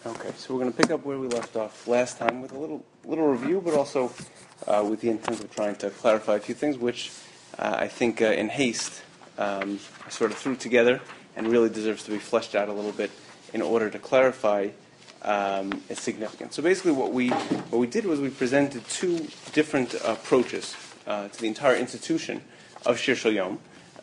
Okay, so we're going to pick up where we left off last time with a little review, but also with the intent of trying to clarify a few things, which I think in haste I sort of threw together and really deserves to be fleshed out a little bit in order to clarify its significance. So basically, what we did was we presented two different approaches to the entire institution of Shir Shel Yom,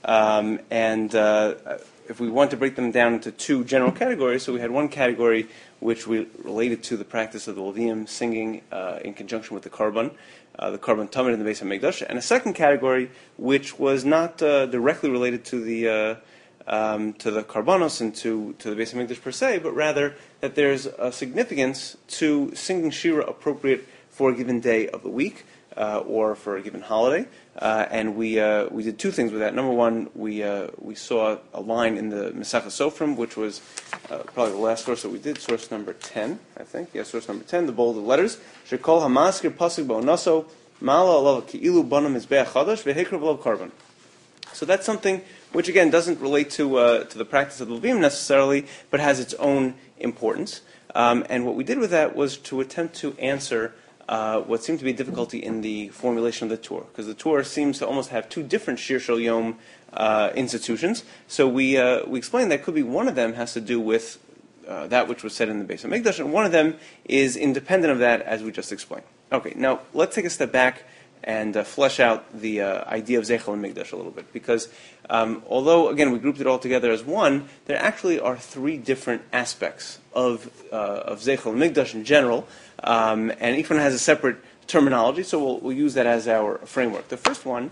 and if we want to break them down into two general categories, so we had one category which we related to the practice of the Levium singing in conjunction with the Karban Tamid in the Beis HaMikdash, and a second category which was not directly related to the Karbanos and to the Beis HaMikdash per se, but rather that there's a significance to singing Shira appropriate for a given day of the week or for a given holiday. And we did two things with that. Number one, we saw a line in the Masechah Sofrim, which was probably the last source that we did, source number 10, I think. Yeah, source number 10, the bolded letters. Shekol hamaskir pasuk ba'onaso mala alav ki'ilu bana mizbeach chadash v'hekrav alav karban. So that's something which, again, doesn't relate to the practice of the Levim necessarily, but has its own importance. And what we did with that was to attempt to answer what seemed to be a difficulty in the formulation of the Torah, because the Torah seems to almost have two different Shir Shel Yom institutions. So we explained that could be one of them has to do with that which was said in the Beis HaMikdash, and one of them is independent of that, as we just explained. Okay, now let's take a step back and flesh out the idea of Zeichel HaMikdash a little bit, because although, again, we grouped it all together as one, there actually are three different aspects of Zeichel HaMikdash in general, and each one has a separate terminology, so we'll use that as our framework. The first one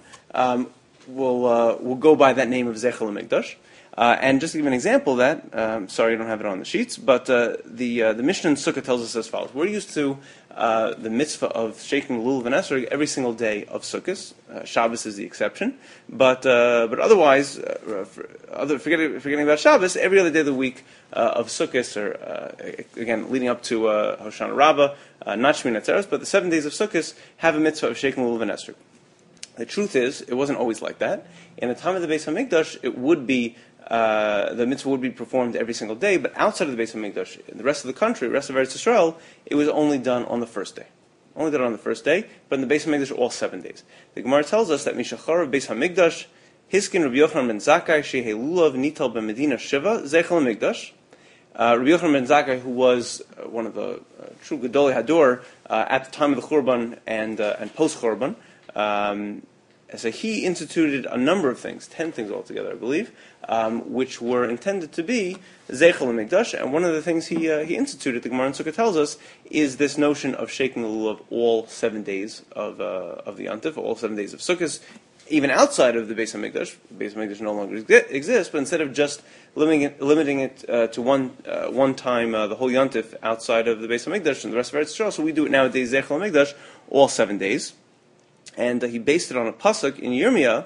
will go by that name of Zeichel HaMikdash. And just to give an example of that, sorry I don't have it on the sheets, but the Mishnah in Sukkah tells us as follows. We're used to the mitzvah of shaking the lulav and esrog every single day of Sukkot. Shabbos is the exception. But otherwise, forgetting about Shabbos, every other day of the week of Sukkot, or again, leading up to Hoshana Rabbah, not Shmini Atzeres, but the 7 days of Sukkot have a mitzvah of shaking the lulav and esrog. The truth is, it wasn't always like that. In the time of the Beis HaMikdash, it would be the mitzvah would be performed every single day, but outside of the Beis HaMikdash, in the rest of the country, the rest of Eretz Yisrael, it was only done on the first day. Only done on the first day, but in the Beis HaMikdash, all 7 days. The Gemara tells us that Mishachar of Beis HaMikdash, Hiskin Rabbi Yochanan ben Zakkai, Shehe Lulav Nital ben Medina Shiva, Zeichel HaMikdash. Rabbi Yochanan ben Zakkai, who was one of the true Gedolei Hador at the time of the Churban and post-Churban, so he instituted a number of things, 10 things altogether, I believe, which were intended to be Zeichel HaMikdash. And one of the things he instituted, the Gemara in Sukkah tells us, is this notion of shaking the lulav all 7 days of the Yontif, all 7 days of Sukkot, even outside of the Beis HaMikdash. The Beis HaMikdash no longer exists, but instead of just limiting it to one time the whole Yontif outside of the Beis HaMikdash and the rest of Eretz Yisrael, so we do it nowadays Zeichel HaMikdash all 7 days. And he based it on a pasuk in Yirmiyah.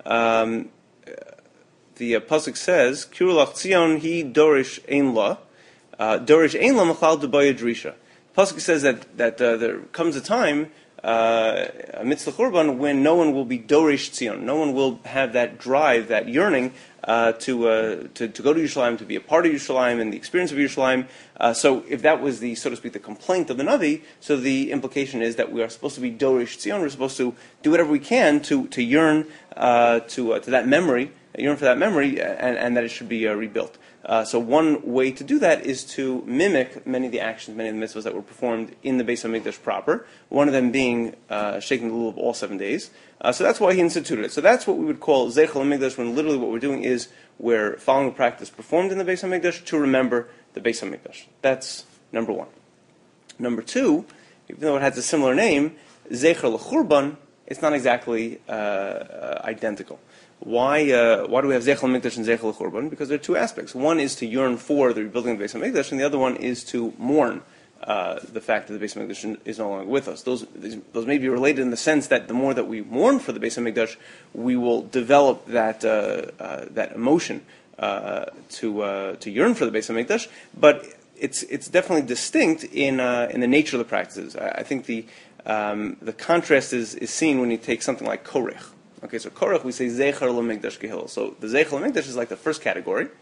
The pasuk says, "Kirulach Tzion he dorish ein la, dorish ein la machal debaya drisha." Pasuk says that there comes a time amidst the Churban when no one will be dorish Tzion, no one will have that drive, that yearning to go to Yerushalayim, to be a part of Yerushalayim and the experience of Yerushalayim. So if that was the, so to speak, the complaint of the Navi, so the implication is that we are supposed to be Dorish Tzion, we're supposed to do whatever we can to yearn to that memory, yearn for that memory, and that it should be rebuilt. So one way to do that is to mimic many of the actions, many of the mitzvahs that were performed in the Beis HaMikdash proper, one of them being shaking the lulav all 7 days. So that's why he instituted it. So that's what we would call Zeichel HaMikdash, when literally what we're doing is we're following a practice performed in the Beis HaMikdash to remember the Beis HaMikdash. That's number one. Number two, even though it has a similar name, Zeichel L'Churban, it's not exactly identical. Why do we have Zeichel HaMikdash and Zeichel L'Churban? Because there are two aspects. One is to yearn for the rebuilding of the Beis HaMikdash, and the other one is to mourn the fact that the Beis HaMikdash is no longer with us. Those may be related in the sense that the more that we mourn for the Beis HaMikdash, we will develop that emotion to yearn for the Beis HaMikdash. But it's definitely distinct in the nature of the practices. I think the contrast is seen when you take something like Korech. Okay, so Korech, we say Zeichel LaMikdash Gehil. So the Zeichel LaMikdash is like the first category.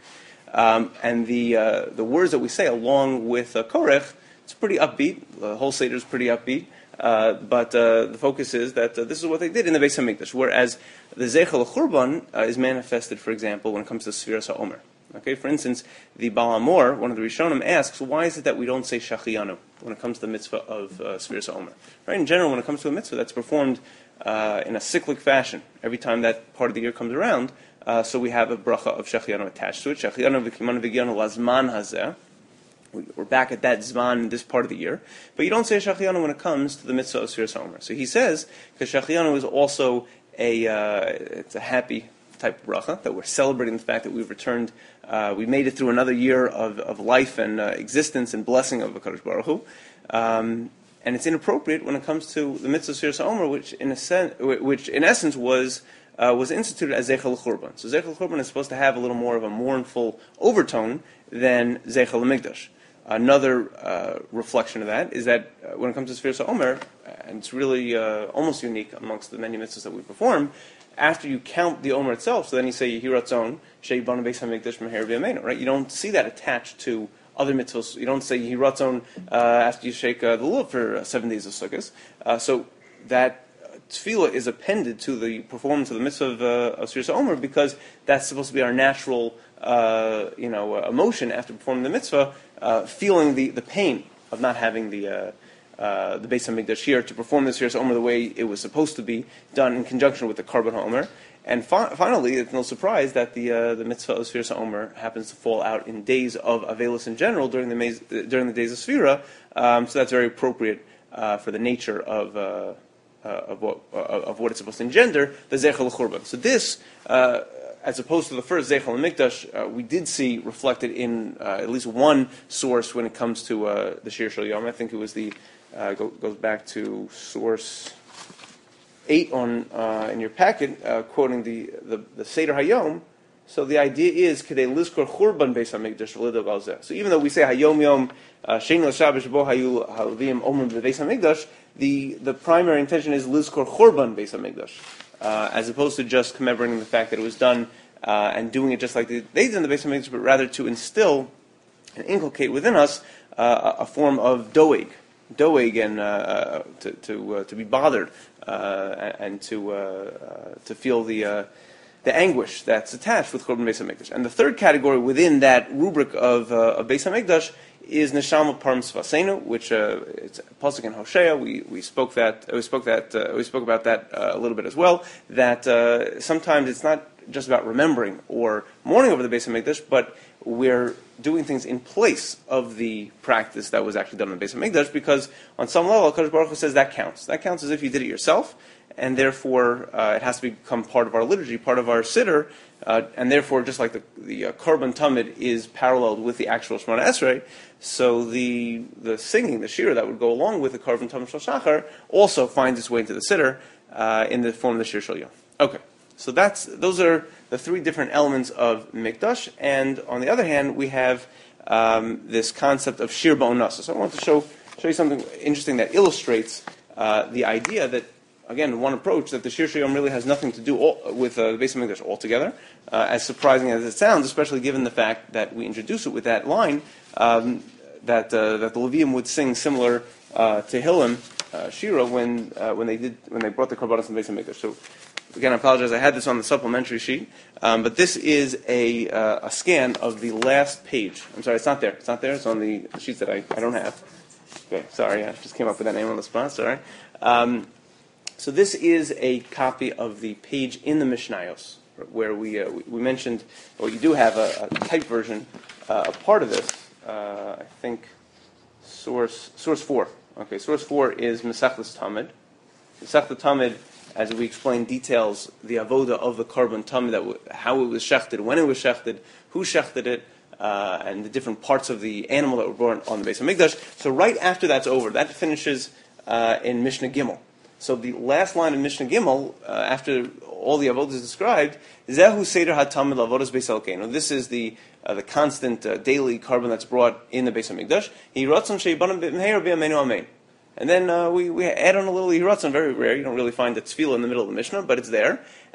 And the words that we say along with Korech, it's pretty upbeat. The whole Seder is pretty upbeat. But the focus is that this is what they did in the Beis HaMikdash, whereas the Zeichel Churban is manifested, for example, when it comes to Sfiras HaOmer. Okay, for instance, the Baal Amor, one of the Rishonim, asks, why is it that we don't say Shachianu when it comes to the mitzvah of Sfiras HaOmer? Right? In general, when it comes to a mitzvah that's performed in a cyclic fashion, every time that part of the year comes around, so we have a bracha of Shachianu attached to it. Shachianu v'kimanu v'gianu lazman hazeh. We're back at that zman in this part of the year. But you don't say Shachianu when it comes to the mitzvah of Sfiras HaOmer. So he says, because Shachianu is also it's a happy type of bracha, that we're celebrating the fact that we've returned, we made it through another year of life and existence and blessing of HaKadosh Baruch Hu. And it's inappropriate when it comes to the mitzvah of Sfiras HaOmer, which in essence was instituted as Zeichel Churban. So Zeichel Churban is supposed to have a little more of a mournful overtone than Zeichel HaMikdash. Another reflection of that is that when it comes to Sfiras HaOmer, and it's really almost unique amongst the many mitzvahs that we perform, after you count the Omer itself, so then you say Yehi Ratzon, She'ibana Beis HaMikdash Meher V'Yameinu, right? You don't see that attached to other mitzvahs. You don't say Yehi Ratzon after you shake the lulav for 7 days of Sukkot. So that tefillah is appended to the performance of the mitzvah of Sfiras HaOmer because that's supposed to be our natural emotion after performing the mitzvah, feeling the pain of not having the Beis HaMikdash here to perform the Sfiras HaOmer the way it was supposed to be done in conjunction with the Karban HaOmer. And finally, it's no surprise that the mitzvah of Sfiras HaOmer happens to fall out in days of Avelis in general during the days of Sfira. So that's very appropriate for the nature of what it's supposed to engender, the Zeichel Churban. So this, as opposed to the first Zeichel HaMikdash, we did see reflected in at least one source when it comes to the Shir Shel Yom. I think it was goes back to source 8 in your packet, quoting the Seder Hayom. So the idea is Kedei Lizkor Churban Beis HaMikdash V'Lidog Al Zeh. So even though we say Hayom Yom Shein L'Shabbos Shebo Hayu Halavim Omer Beis HaMikdash, the primary intention is Lizkor Churban Beis HaMikdash, as opposed to just commemorating the fact that it was done and doing it just like they did in the Beis HaMikdash, but rather to instill and inculcate within us a form of doeg, and to be bothered and to feel the anguish that's attached with Churban Beis HaMikdash. And the third category within that rubric of Beis HaMikdash is Neshama Param Sfasenu, which it's a pasuk in Hosea. We spoke about that a little bit as well. That sometimes it's not just about remembering or mourning over the Beis HaMikdash, but we're doing things in place of the practice that was actually done in the Beis HaMikdash, because on some level, HaKadosh Baruch Hu says that counts. That counts as if you did it yourself, and therefore it has to become part of our liturgy, part of our siddur, and therefore, just like the Karban Tamid is paralleled with the actual Shemona Esrei, so the singing, the shir that would go along with the Karban Tamid Shel Shachar also finds its way into the siddur in the form of the Shir Shel Yom. Okay, so those are the three different elements of Mikdash, and on the other hand, we have this concept of Shir Ba'onasa. So I want to show you something interesting that illustrates the idea that, again, one approach, that the Shir Shel Yom really has nothing to do with the Beis HaMikdash altogether, as surprising as it sounds, especially given the fact that we introduce it with that line that the Levium would sing similar to Tehillim, Shira, when they brought the Korbanos in the Beis HaMikdash. So again, I apologize, I had this on the supplementary sheet, but this is a scan of the last page. I'm sorry, it's not there. It's on the sheets that I don't have. Okay, sorry, I just came up with that name on the spot, sorry. So this is a copy of the page in the Mishnayos, where we mentioned, well, you do have a typed version, a part of this, I think, source 4. Okay, source 4 is Mesechus Tamid. Mesechus Tamid, as we explained, details the avoda of the Karban Tamid, how it was shechted, when it was shechted, who shechted it, and the different parts of the animal that were born on the Beis HaMikdash. So right after that's over, that finishes in Mishnah Gimel. So the last line of Mishnah Gimel, after all the avodas is described, Zehu Seder HaTamid Lavodas Beis Elkeinu. This is the constant daily carbon that's brought in the Beis HaMikdash. Yiratzon Sheibana B'Meher B'Yameinu Amen. And then we add on a little Yiratzon, very rare. You don't really find the tefillah in the middle of the Mishnah, but it's there.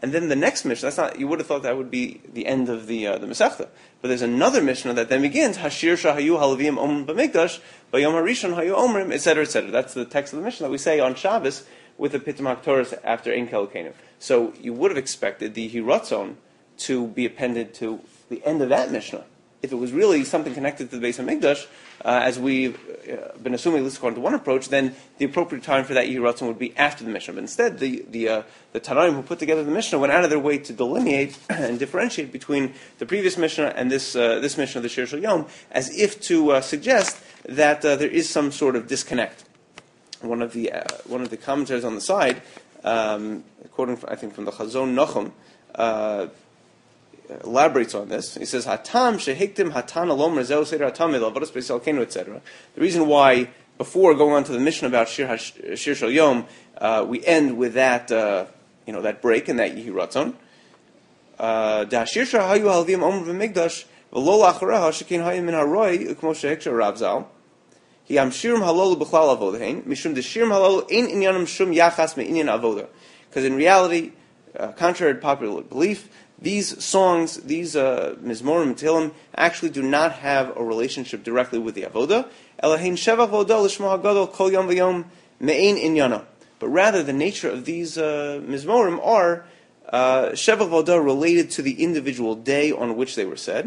and then the next Mishnah. That's not. You would have thought that would be the end of the Masechta. But there's another Mishnah that then begins Hashir Shahayu Halavim Omrim B'Mikdash Bayom Harishon Hayu Omrim, etc., etc. That's the text of the Mishnah that we say on Shabbos with the Pitam HaKtoros after Ein Kelokenu. So you would have expected the Hiratzon to be appended to the end of that Mishnah. If it was really something connected to the Beis HaMikdash, as we've been assuming, at least according to one approach, then the appropriate time for that Yiratzon would be after the Mishnah. But instead, the Tanaim who put together the Mishnah went out of their way to delineate and differentiate between the previous Mishnah and this Mishnah, the Shir Shel Yom, as if to suggest that there is some sort of disconnect. One of the commentators on the side, quoting I think from the Chazon Nachum, elaborates on this. He says, "Hatam shehiktim hatan alom rezeu seder hatam elavadas beisalkenu, etc." The reason why, before going on to the Mishnah about Shir Shel Yom, we end with that that break in that Yehi Ratzon. Da'ashir shahayu halvim omer v'migdash v'lo lachareha shekin hayim min haroi ukmo shehiksha Rav Zal. He am shirim halol b'chlal avodahin mishum deshirim halol ein inyanam shum yachas me'inyan avoda. Because in reality, contrary to popular belief, these songs, these Mizmorim and Tehillim, actually do not have a relationship directly with the Avoda. Elahin Shevach Vodo L'Shmo HaGadol Kol Yom V'Yom Me'ein Inyana. But rather, the nature of these Mizmorim are Shevach Vodo related to the individual day on which they were said.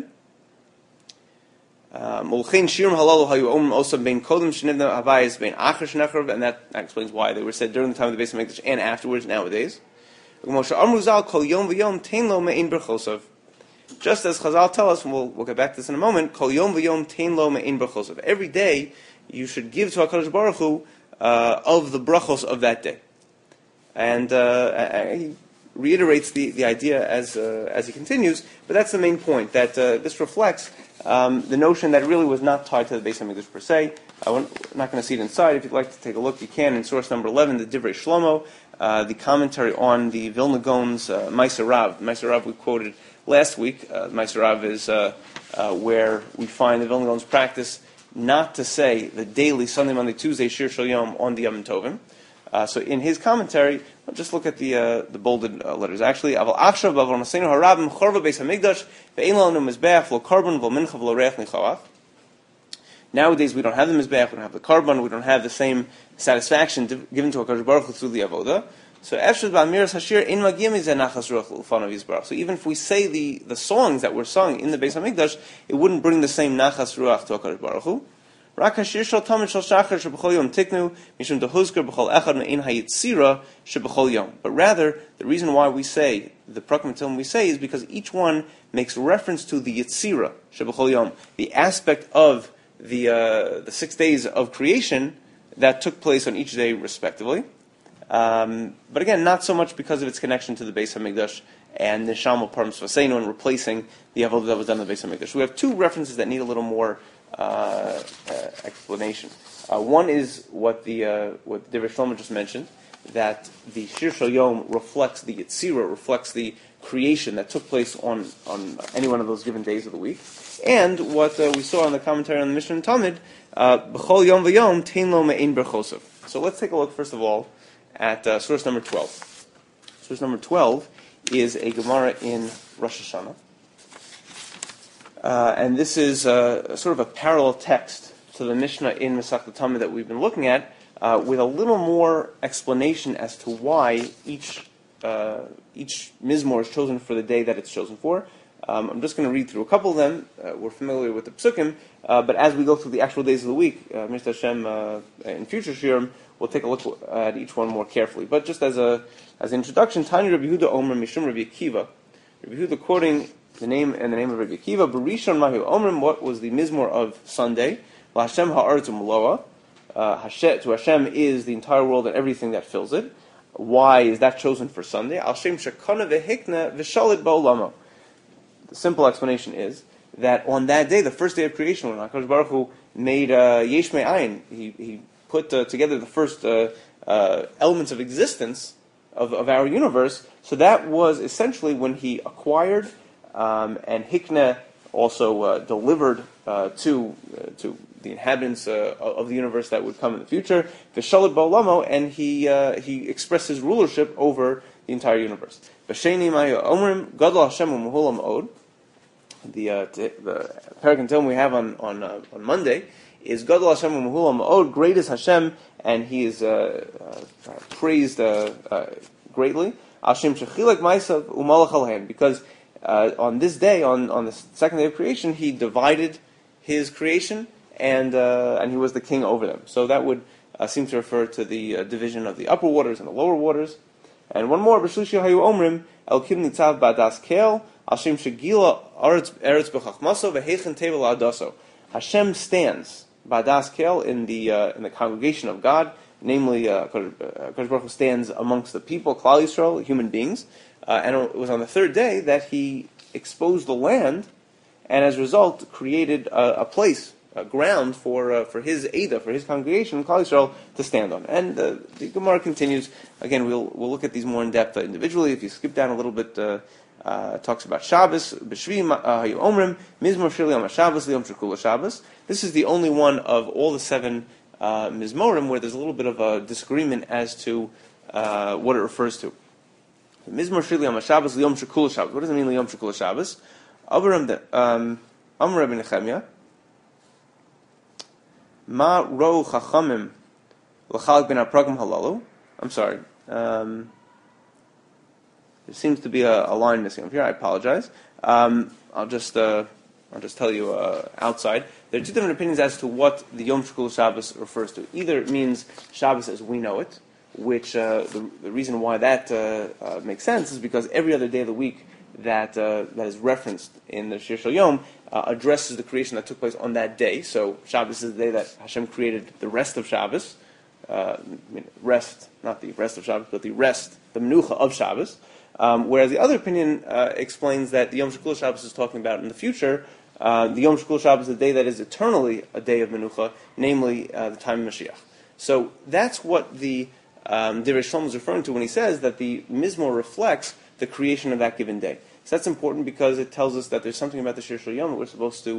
Molchein Shirim Halalu Hayu Om Osam Bein Kodem Shenivna Havayis Bein Acher Shnechrav, and that explains why they were said during the time of the Beis HaMikdash and afterwards nowadays. Just as Chazal tell us, and we'll get back to this in a moment, Kol Yom V'Yom Tein Lo Me'ein Brachosov. Every day you should give to HaKadosh Baruch Hu of the brachos of that day. And he reiterates the idea as he continues, but that's the main point, that this reflects the notion that it really was not tied to the Beis HaMikdash per se. We're not going to see it inside. If you'd like to take a look, you can in source number 11, the Divrei Shlomo, the commentary on the Vilna Gaon's Ma'aser Rav. Ma'aser Rav we quoted last week. Ma'aser Rav is where we find the Vilna Gaon's practice not to say the daily Sunday, Monday, Tuesday Shir Shel Yom on the Yom Tovim. So in his commentary, just look at the bolded letters. Actually, Aval Achshav Baval Masenu Harabim Chorva Beis Hamikdash Ve'ein Lanu Mizbeach V'lo Karban V'lo Mincha V'lo Reach Nichavach. Nowadays, we don't have the Mizbeach, we don't have the Karban, we don't have the same satisfaction given to HaKadosh Baruch Hu through the Avodah. So So even if we say the songs that were sung in the Beis HaMikdash, it wouldn't bring the same Nachas Ruach to HaKadosh Baruch Hu. But rather, the reason why we say the Prakim Tehillim we say is because each one makes reference to the Yitzira Sheb'chol Yom, the aspect of the 6 days of creation that took place on each day respectively. But again, not so much because of its connection to the Beis HaMikdash and Neshama Param Svaseinu and replacing the Avodah that was done in the Beis HaMikdash. We have two references that need a little more explanation. One is what what Divrei Shlomo just mentioned, that the Shir Shel Yom reflects the Yitzira, reflects the creation that took place on any one of those given days of the week. And what we saw in the commentary on the Mishnah and Talmud, B'chol Yom V'Yom Tein Lo Me'ein Berchosov. So let's take a look, first of all, at source number 12. Source number 12 is a Gemara in Rosh Hashanah. And this is sort of a parallel text to the Mishnah in Masechta Tamid that we've been looking at, with a little more explanation as to why each Mizmor is chosen for the day that it's chosen for. I'm just going to read through a couple of them. We're familiar with the Psukim, but as we go through the actual days of the week, Mr. Hashem, in future Shirim, we'll take a look at each one more carefully. But just as an introduction, Tani Rabbi Yehuda Omer Mishum Rabbi Akiva. Rabbi Yehuda quoting the name of Rabbi Akiva, Barishon Mahu Omrim, what was the Mizmor of Sunday? Hashem Ha'aretz U'Meloa. To Hashem is the entire world and everything that fills it. Why is that chosen for Sunday? Al Shem Shekana V'Hikna V'Shalit Ba'olamo. The simple explanation is that on that day, the first day of creation, when HaKadosh Baruch Hu made Yesh Me'ayin, he put together the first elements of existence of our universe. So that was essentially when he acquired and Hikna also delivered to the inhabitants of the universe that would come in the future, V'Shalit Ba'olamo, and he expressed his rulership over the entire universe. B'sheni Maya Omrim Gadol Hashem U'Mehulam Od. The parak and Tehillim we have on Monday is Gadol Hashem U'Mehulam Od. Great is Hashem, and He is praised greatly. Hashem Shechilek Ma'asav U'Malach Alehem, because on this day, on the second day of creation, He divided His creation, and He was the king over them. So that would seem to refer to the division of the upper waters and the lower waters. And one more, B'shlishi Hayu Omrim Elokim Nitzav Ba'das Kel Hashem Shegila Eretz B'Chachmaso V'Heichen Tevel Adaso. Hashem stands Ba'das Kel in the congregation of God, namely Kadosh Baruch Hu stands amongst the people, Klal Yisrael, human beings, and it was on the third day that He exposed the land, and as a result created a place, a ground for His Eidah, for His congregation, Klal Yisrael, to stand on. And the Gemara continues. Again, we'll look at these more in depth individually. If you skip down a little bit, talks about Shabbos, B'Shvi Hayu Omrim, Mizmor Shir Yom HaShabbos, Liyom Shekula Shabbos. This is the only one of all the 7 Mizmorim where there's a little bit of a disagreement as to what it refers to. Mizmor Shir Yom HaShabbos, Liyom Shekula Shabbos. What does it mean, Liyom Shekula Shabbos? Amar Rabbi Nechemia, Ma ro chachamim l'chalak ben apragim halalu. I'm sorry. There seems to be a line missing up here. I apologize. I'll just tell you outside. There are 2 different opinions as to what the Yom Shekula Shabbos refers to. Either it means Shabbos as we know it, which the reason why that makes sense is because every other day of the week that is referenced in the Shir Shel Yom addresses the creation that took place on that day. So Shabbos is the day that Hashem created the rest of Shabbos. Rest, not the rest of Shabbos, but the menucha of Shabbos. Whereas the other opinion explains that the Yom Shekula Shabbos is talking about in the future. The Yom Shekula Shabbos is the day that is eternally a day of menucha, namely the time of Mashiach. So that's what the Divrei Shlomo is referring to when he says that the Mizmor reflects the creation of that given day. So that's important because it tells us that there's something about the Shir Shel Yom that we're supposed to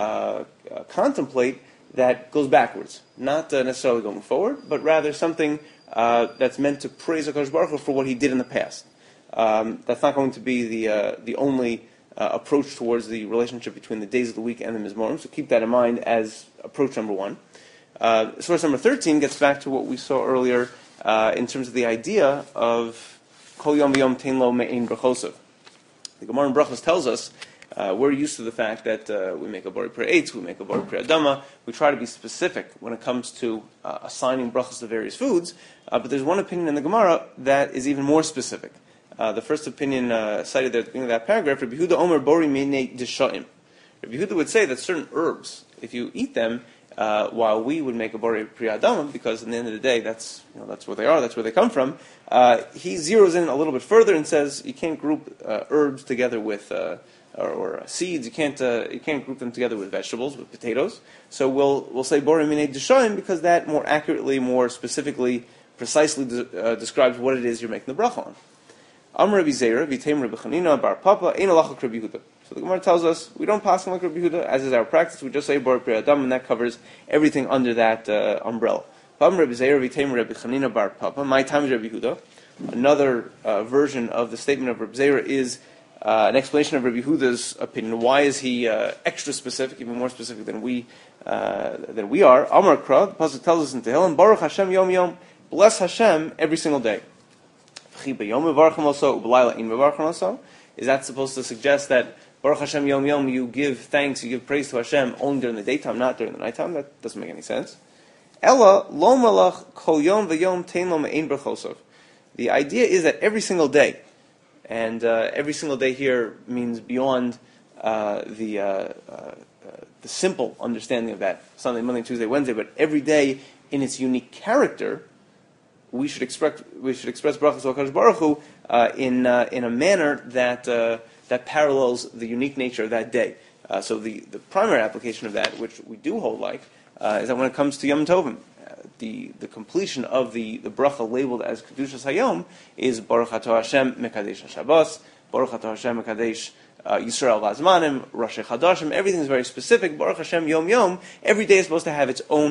contemplate that goes backwards, not necessarily going forward, but rather something that's meant to praise HaKadosh Baruch Hu for what He did in the past. That's not going to be the only approach towards the relationship between the days of the week and the Mizmorim, so keep that in mind as approach number 1. Source number 13 gets back to what we saw earlier in terms of the idea of Kol Yom V'Yom Tein Lo Me'ein Brachosov. The Gemara in Brachos tells us we're used to the fact that we make a Bori Pri Eitz, we make a Bori Pri Adama. We try to be specific when it comes to assigning brachos to various foods, but there's one opinion in the Gemara that is even more specific. The first opinion cited there at the beginning of that paragraph, Rabbi Yehuda Omer Bori Minei D'Sha'im. Rabbi Yehuda would say that certain herbs, if you eat them, while we would make a Bori Pri Adama, because in the end of the day, that's what they are, that's where they come from, he zeroes in a little bit further and says you can't group herbs together with or seeds. You can't group them together with vegetables, with potatoes. So we'll say Bori Minei D'Sha'im because that more accurately, more specifically, precisely describes what it is you're making the bracha on. Amar Rabbi Zera, V'Teimer Rabbi Chanina Bar Papa, Ein Alachak Rabbi Yehuda. So the Gemara tells us we don't pass like Rabbi Yehuda, as is our practice. We just say Bori Pri Adam, and that covers everything under that umbrella. Amar Rabbi Zera, V'Teimer Rabbi Chanina Bar Papa. My time is Rabbi Yehuda. Another version of the statement of Rabbi Zera is an explanation of Rabbi Yehuda's opinion. Why is he extra specific, even more specific than we are? Amar Kra, the pasuk tells us in Tehillim, Baruch Hashem Yom Yom, bless Hashem every single day. Is that supposed to suggest that Baruch Hashem Yom Yom, you give thanks, you give praise to Hashem only during the daytime, not during the nighttime? That doesn't make any sense. Ella lo malach kol yom v'yom tein lo me'ein brachosov. The idea is that every single day, and every single day here means beyond the simple understanding of that Sunday, Monday, Tuesday, Wednesday, but every day in its unique character, we should express brachos to HaKadosh Baruch Hu in a manner that parallels the unique nature of that day. So the primary application of that, which we do hold like, is that when it comes to Yom Tovim, the completion of the bracha labeled as Kedushas Hayom is Baruch Atah Hashem Mekadesh HaShabbos, Baruch Atah Hashem Mekadesh Yisrael Vazmanim, Rosh Chadashim. Everything is very specific. Baruch Hashem Yom Yom. Every day is supposed to have its own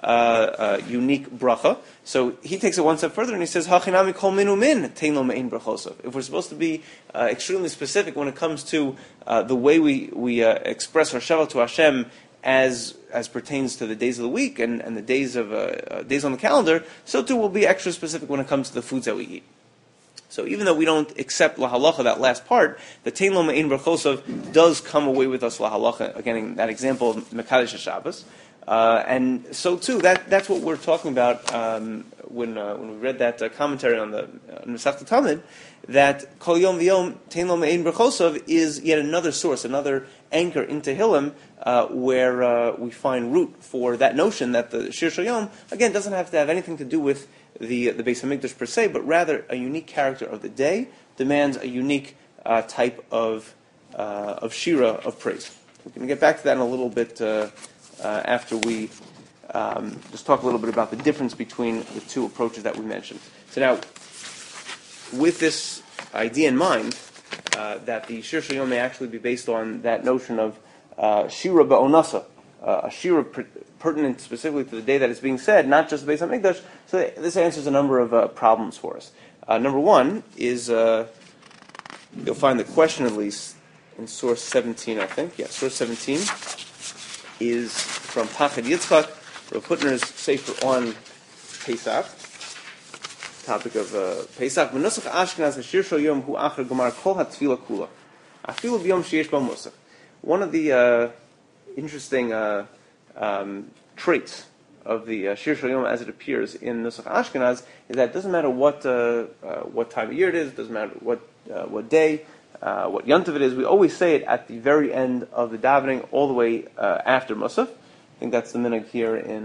unique bracha. So he takes it one step further and he says, "Hachinami kol minu min tein lo me'in brachosov." If we're supposed to be extremely specific when it comes to the way we express our Shabbat to Hashem as pertains to the days of the week and the days of days on the calendar, so too we'll be extra specific when it comes to the foods that we eat. So even though we don't accept lahalacha, that last part, the tein lo me'in brachosov does come away with us lahalacha. Again, in that example of Mekadesh HaShabbos. And so too, that's what we're talking about when we read that commentary on the Masechta Tamid, that Kol Yom V'Yom Tein Lo Me'ein Brachosov is yet another source, another anchor in Tehillim, where we find root for that notion that the Shir Shel Yom, again, doesn't have to have anything to do with the Beis HaMikdash per se, but rather a unique character of the day demands a unique type of shira, of praise. We're going to get back to that in a little bit after we just talk a little bit about the difference between the two approaches that we mentioned. So now, with this idea in mind, that the Shir Shel Yom may actually be based on that notion of shira ba'onasa, a shira pertinent specifically to the day that it's being said, not just based on Mikdash. So this answers a number of problems for us. Number one is, you'll find the question at least in source 17, I think. Yeah, source 17 is from Pachad Yitzchak, Rav Hutner's Sefer on Pesach, topic of Pesach. V'nusach Ashkenaz hashir shel yom hu acher gomar kol hatfila kula. Afilu b'yom sheyesh ba musaf. One of the interesting traits of the Shir Shel Yom as it appears in Nusach Ashkenaz is that it doesn't matter what time of year it is, it doesn't matter what day, what Yontiv it is, we always say it at the very end of the davening, all the way after Musaf. I think that's the minhag here in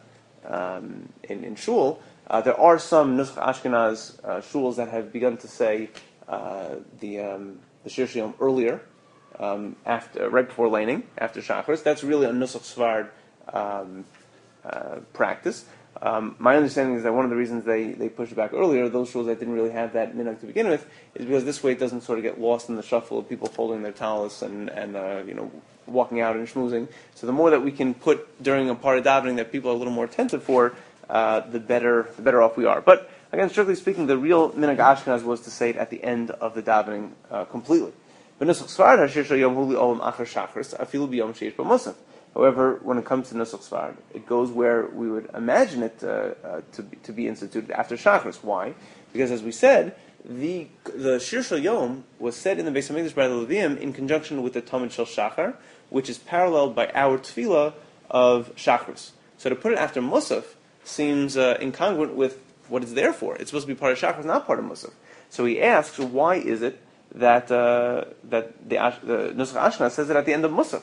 Shul. There are some Nusach Ashkenaz shuls that have begun to say the Shir Shel Yom earlier, right before laning, after Shacharis. That's really a Nusach Sfard practice. My understanding is that one of the reasons they pushed it back earlier, those shuls that didn't really have that minhag to begin with, is because this way it doesn't sort of get lost in the shuffle of people folding their talis and walking out and schmoozing. So the more that we can put during a part of davening that people are a little more attentive for, the better off we are. But again, strictly speaking, the real minhag Ashkenaz was to say it at the end of the davening completely. However, when it comes to Nusach Sfard, it goes where we would imagine it to be instituted after Shacharis. Why? Because as we said, the Shir Shel Yom was said in the Beis HaMikdash by the Leviim in conjunction with the Tamid Shel Shachar, which is paralleled by our Tefillah of Shacharis. So to put it after Musaf seems incongruent with what it's there for. It's supposed to be part of Shacharis, not part of Musaf. So he asks, why is it that the Nusach Ashkenaz says it at the end of Musaf?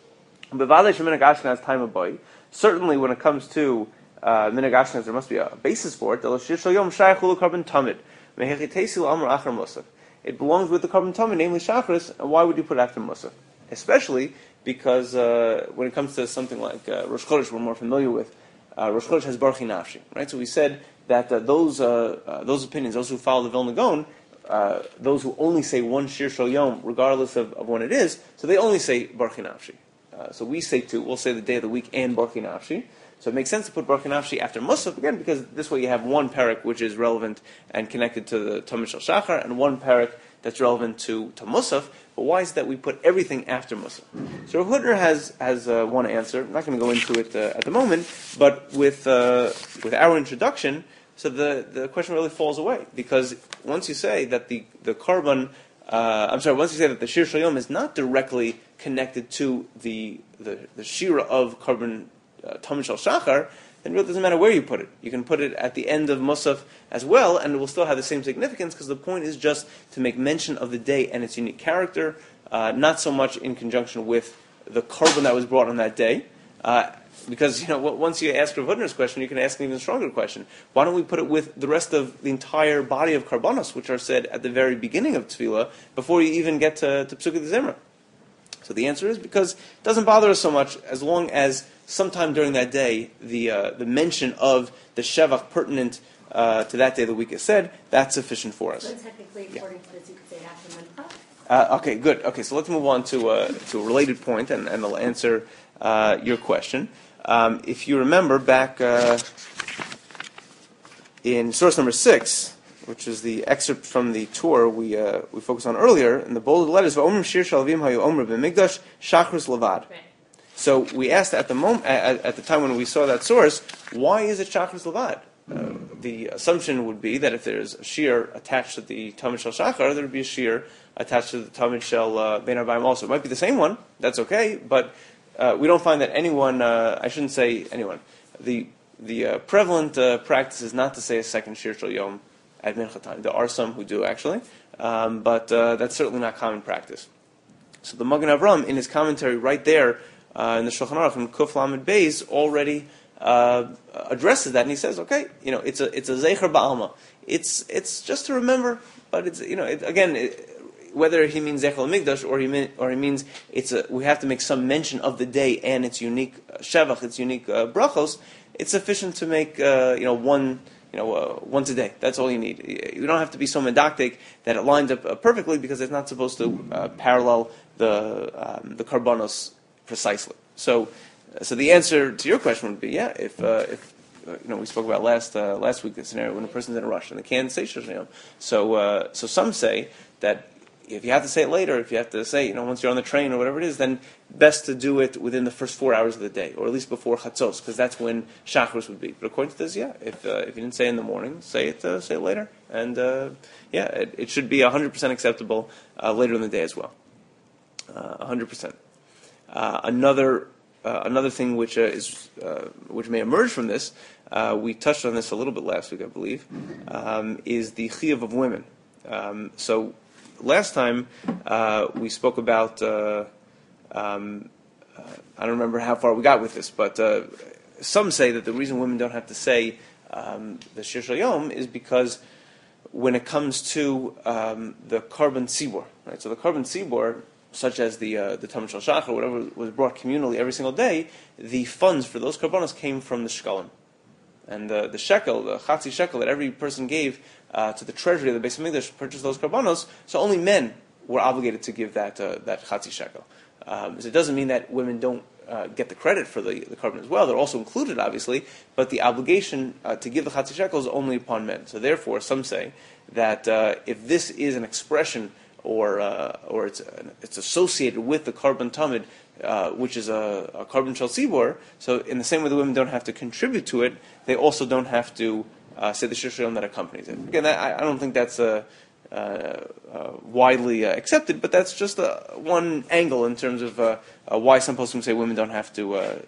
Certainly, when it comes to minhag Ashkenaz, there must be a basis for it. It belongs with the Karban Tamid, namely Shacharis. And why would you put it after Musaf? Especially because when it comes to something like Rosh Chodesh, we're more familiar with. Rosh Chodesh has Baruch Nafshi, right? So we said that those opinions, those who follow the Vilna Gaon, those who only say one Shir Shel Yom, regardless of when it is, so they only say Baruch Nafshi. So we say two. We'll say the day of the week and Baruch Nafshi. So it makes sense to put Baruch Nafshi after Musaf, again, because this way you have one parak which is relevant and connected to the Tamid Shel Shachar, and one parak that's relevant to Musaf. But why is it that we put everything after Musaf? So Rav Hutner has one answer. I'm not going to go into it at the moment, but with our introduction, so the question really falls away, because once you say that the Karban, once you say that the Shir Shel Yom is not directly connected to the Shira of Karban Tamid Shel Shachar, then it really doesn't matter where you put it. You can put it at the end of Musaf as well, and it will still have the same significance, because the point is just to make mention of the day and its unique character, not so much in conjunction with the Karban that was brought on that day. Because, once you ask Rav Hutner's question, you can ask an even stronger question. Why don't we put it with the rest of the entire body of Karbanos, which are said at the very beginning of Tefillah, before you even get to Psukei Zimra? So the answer is because it doesn't bother us so much as long as sometime during that day the mention of the Shevach pertinent to that day of the week is said. That's sufficient for us. So technically, according to this, you could say it after Mincha? Okay, good. Okay, so let's move on to a related point, and I'll answer your question. If you remember back in source number 6, which is the excerpt from the tour we focused on earlier, in the bolded letters, "V'omrim shir shalavim hayu omra b'migdash shachrus levad." So we asked at the time when we saw that source, why is it shachrus levad? The assumption would be that if there's a shir attached to the Tamid Shel Shachar, there would be a shir attached to the Tamid Shel Ben Arbaim also. It might be the same one, that's okay, but we don't find that anyone, I shouldn't say anyone, the prevalent practice is not to say a second shir shel yom at mincha time. There are some who do actually, but that's certainly not common practice. So the Magen Avram, in his commentary right there in the Shulchan Aruch in Kuf Lamed Beis, already addresses that, and he says, okay, it's a zeicher ba'alma. It's just to remember, but it's whether he means zeicher l'migdash or he means we have to make some mention of the day and its unique shevach, its unique brachos. It's sufficient to make one. Once a day. That's all you need. You don't have to be so medactic that it lines up perfectly, because it's not supposed to parallel the karbanos precisely. So the answer to your question would be, if we spoke about last week the scenario when a person's in a rush and they can't say Shir Shel Yom. So some say that if you have to say it later, if you have to say, once you're on the train or whatever it is, then best to do it within the first 4 hours of the day, or at least before Chatzos, because that's when Shachris would be. But according to this, if you didn't say it in the morning, say it later. And it should be 100% acceptable later in the day as well. 100%. Another thing which may emerge from this, we touched on this a little bit last week, I believe, is the chiyuv of women. So last time we spoke about, I don't remember how far we got with this, but some say that the reason women don't have to say the Shir Shel Yom is because when it comes to the carbon tzibor, right? So the carbon tzibor, such as the Tamid Shel Shachar, whatever was brought communally every single day, the funds for those karbanos came from the shekalim. And the shekel, the chatzi shekel that every person gave to the treasury of the Beis Hamikdash to purchase those karbanos, so only men were obligated to give that chatzi shekel. So it doesn't mean that women don't get the credit for the carbon as well. They're also included, obviously, but the obligation to give the chatzi shekel is only upon men. So therefore, some say that if this is an expression or it's associated with the carbon tamid, which is a carbon shel tzibor, so in the same way the women don't have to contribute to it, they also don't have to say the Shir Shel Yom that accompanies it. Again, I don't think that's widely accepted, but that's just one angle in terms of why some poskim say women don't have to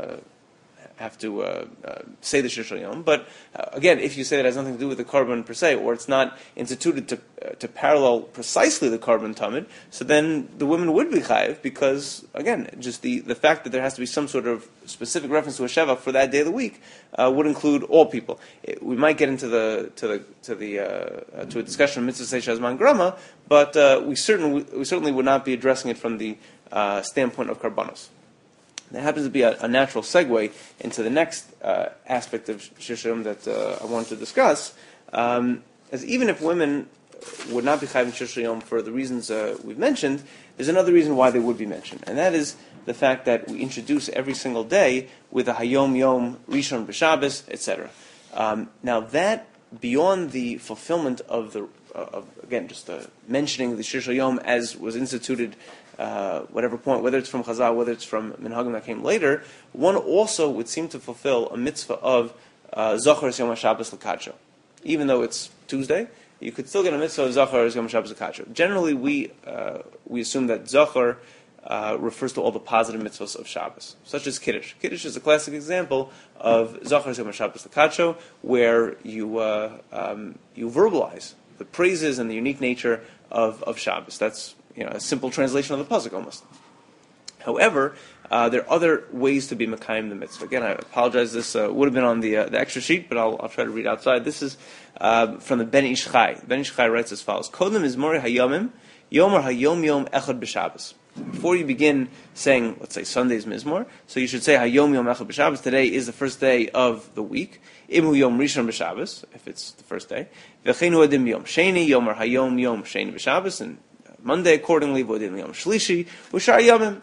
say the Shir Shel Yom. But again, if you say that it has nothing to do with the carbon per se, or it's not instituted to parallel precisely the carbon tamid, so then the women would be chayiv, because again, just the fact that there has to be some sort of specific reference to a shevach for that day of the week would include all people. We might get into to a discussion of mitzvah seisha zman grama, but we certainly would not be addressing it from the standpoint of karbanos. That happens to be a natural segue into the next aspect of Shir Shel Yom that I wanted to discuss. As even if women would not be chayav in Shir Shel Yom for the reasons we've mentioned, there's another reason why they would be mentioned, and that is the fact that we introduce every single day with a Hayom Yom Rishon b'Shabbos, etc. Now that, beyond the fulfillment of mentioning the Shir Shel Yom as was instituted, whatever point, whether it's from Chazal, whether it's from Minhagim that came later, one also would seem to fulfill a mitzvah of Zachar Yom HaShabbos L'Kadsho. Even though it's Tuesday, you could still get a mitzvah of Zachar Yom HaShabbos L'Kadsho. Generally, we assume that Zachar refers to all the positive mitzvahs of Shabbos, such as Kiddush. Kiddush is a classic example of Zachar Yom HaShabbos L'Kadsho, where you verbalize the praises and the unique nature of Shabbos. That's a simple translation of the pasuk almost. However, there are other ways to be mekayim the mitzvah. Again, I apologize. This would have been on the extra sheet, but I'll try to read outside. This is from the Ben Ish Chai. Ben Ish Chai writes as follows: Kodem Mizmorei Hayomim Yomer Hayom Yom Echad B'Shabbos. Before you begin saying, let's say Sunday's Mizmor, so you should say Hayom Yom Echad B'Shabbos. Today is the first day of the week. Imhu Yom Rishon B'Shabbos, if it's the first day. V'cheinu Adim Yom Sheni Yomer Hayom Yom Sheni B'Shabbos, and Monday accordingly, Vodim Yom Shlishi, Ushar Yomim.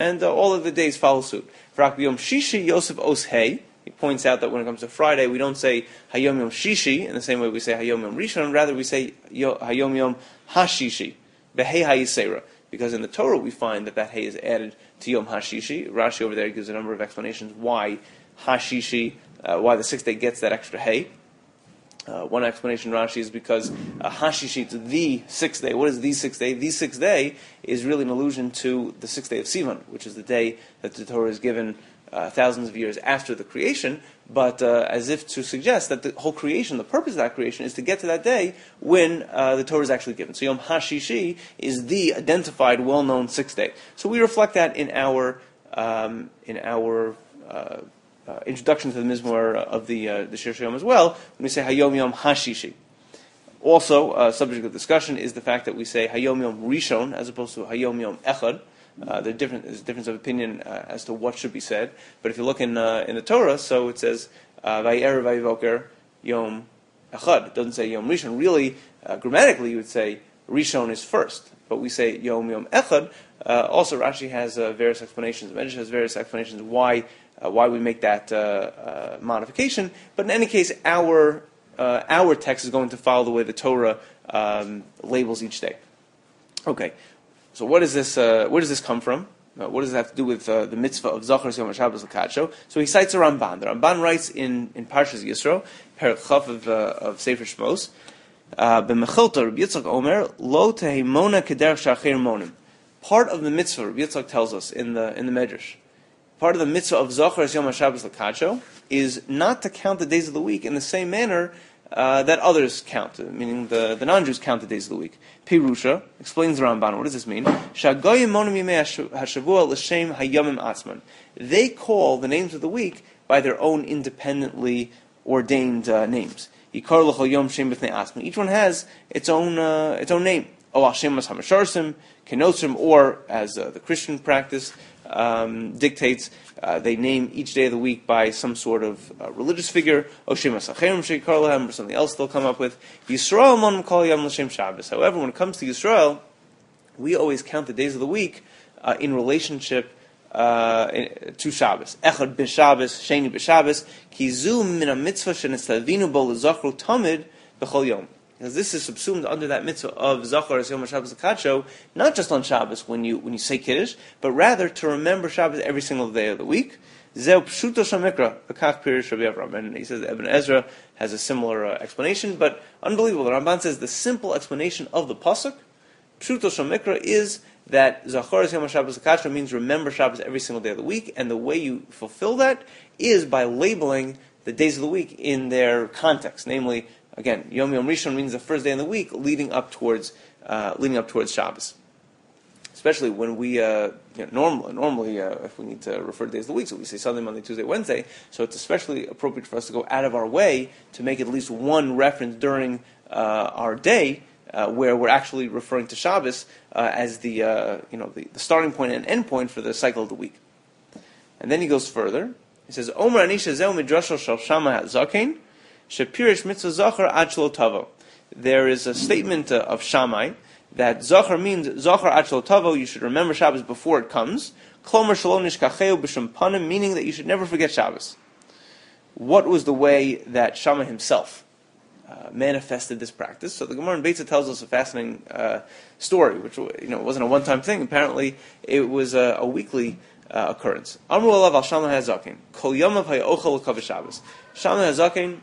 and all of the days follow suit. V'rak b'yom shishi Yosef os hey. He points out that when it comes to Friday, we don't say Hayom Yom Shishi in the same way we say Hayom Yom Rishon. Rather, we say Hayom Yom Hashishi, Behei HaYisera, because in the Torah we find that hey is added to Yom Hashishi. Rashi over there gives a number of explanations why Hashishi, why the sixth day gets that extra hey. One explanation, Rashi, is because Hashishi, the sixth day. What is the sixth day? The sixth day is really an allusion to the sixth day of Sivan, which is the day that the Torah is given thousands of years after the creation, but as if to suggest that the whole creation, the purpose of that creation, is to get to that day when the Torah is actually given. So Yom HaShishi is the identified, well-known sixth day. So we reflect that in our introduction to the Mizmor of the Shir Shayom as well, when we say Hayom Yom HaShishi. Also, subject of discussion is the fact that we say Hayom Yom Rishon as opposed to Hayom Yom Echad. There's a difference of opinion as to what should be said. But if you look in the Torah, so it says Vayerev Vayivoker Yom Echad. It doesn't say Yom Rishon. Really, grammatically, you would say Rishon is first, but we say Yom Echad. Also, Rashi has various explanations. Medrash has various explanations why we make that modification. But in any case, our text is going to follow the way the Torah labels each day. Okay. So where does this come from? What does it have to do with the mitzvah of Zachar Yom HaShabbos L'Kadsho? So he cites a Ramban. The Ramban writes in Parshas Yisro, Perek Chaf of Sefer Shmos, B'mechilta Rabbi Yitzchak Omer, Lo tehemona kederech sha'acher monim. Part of the mitzvah, Rabbi Yitzchak tells us in the Medrash, part of the mitzvah of Zachar Yom HaShabbos L'Kadsho is not to count the days of the week in the same manner that others count, meaning the non-Jews count the days of the week. Pirusha explains the Ramban. What does this mean? They call the names of the week by their own independently ordained names. Each one has its own name. Or as the Christian practice dictates, they name each day of the week by some sort of religious figure, or something else they'll come up with. However, when it comes to Yisrael, we always count the days of the week in relationship to Shabbos. Echad b'Shabbos, Sheni b'Shabbos, ki zu min ha-mitzvah shenestavinu bo l'zachru tamid b'chol yom. Because this is subsumed under that mitzvah of Zachar Yom HaShabbos L'Kadsho, not just on Shabbos when you say Kiddush, but rather to remember Shabbos every single day of the week. Zeu pshuto shamikra, v'kach pirish Rabbi Avram. And he says that Ibn Ezra has a similar explanation, but unbelievable. The Ramban says the simple explanation of the pasuk, pshuto shamikra, is that Zachar Yom HaShabbos L'Kadsho means remember Shabbos every single day of the week, and the way you fulfill that is by labeling the days of the week in their context, namely, again, Yom Yom Rishon means the first day in the week, leading up towards Shabbos. Especially when we normally if we need to refer to days of the week, so we say Sunday, Monday, Tuesday, Wednesday. So it's especially appropriate for us to go out of our way to make at least one reference during our day where we're actually referring to Shabbos as the starting point and end point for the cycle of the week. And then he goes further. He says, Omer Anisha Zeu Midrashel Shel Shammai HaZaken. Shapirish mitzvah Zachar ad shelo tavo. There is a statement of Shammai that Zachar means Zachar ad shelo tavo. You should remember Shabbos before it comes. Klomer shelo nishkacheu b'shem panim, meaning that you should never forget Shabbos. What was the way that Shammai himself manifested this practice? So the Gemara in Beitza tells us a fascinating story, which wasn't a one-time thing. Apparently, it was a weekly occurrence. Amru alav al Shammai HaZaken kol yomav hayochel l'kavod Shabbos. Shammai HaZaken